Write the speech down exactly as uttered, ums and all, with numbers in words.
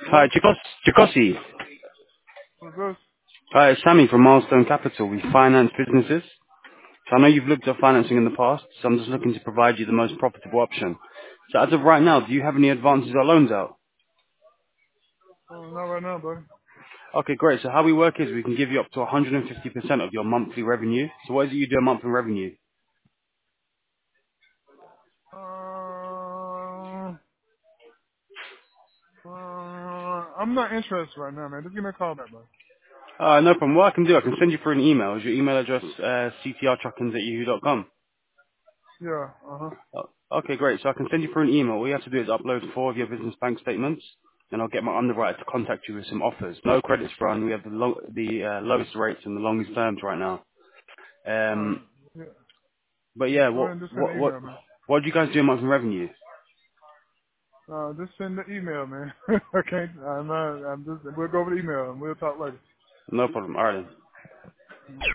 Hi, Hello? Chikos- Chikosi. Who's this? Hi, it's Sammy from Milestone Capital. We finance businesses. So I know you've looked at financing in the past, so I'm just looking to provide you the most profitable option. So as of right now, do you have any advances or loans out? Oh, not right now, buddy. Okay, great. So how we work is we can give you up to one hundred fifty percent of your monthly revenue. So what is it you do a monthly revenue? Uh, uh, I'm not interested right now, man. Just give me a call back, buddy. Uh, no problem. What I can do, I can send you through an email. Is your email address uh, c t r truckins at yahoo dot com? Yeah, uh-huh. Oh, okay, great. So I can send you through an email. All you have to do is upload four of your business bank statements, and I'll get my underwriter to contact you with some offers. No credits run. We have the, lo- the uh, lowest rates and the longest terms right now. Alright, Um, yeah. but yeah, Go what ahead and just send what the what email, man. what do you guys do in monthly revenue? Uh, just send the email, man. Okay, I'm not, I'm just, we'll go over the email and we'll talk later. No problem. All right. Then.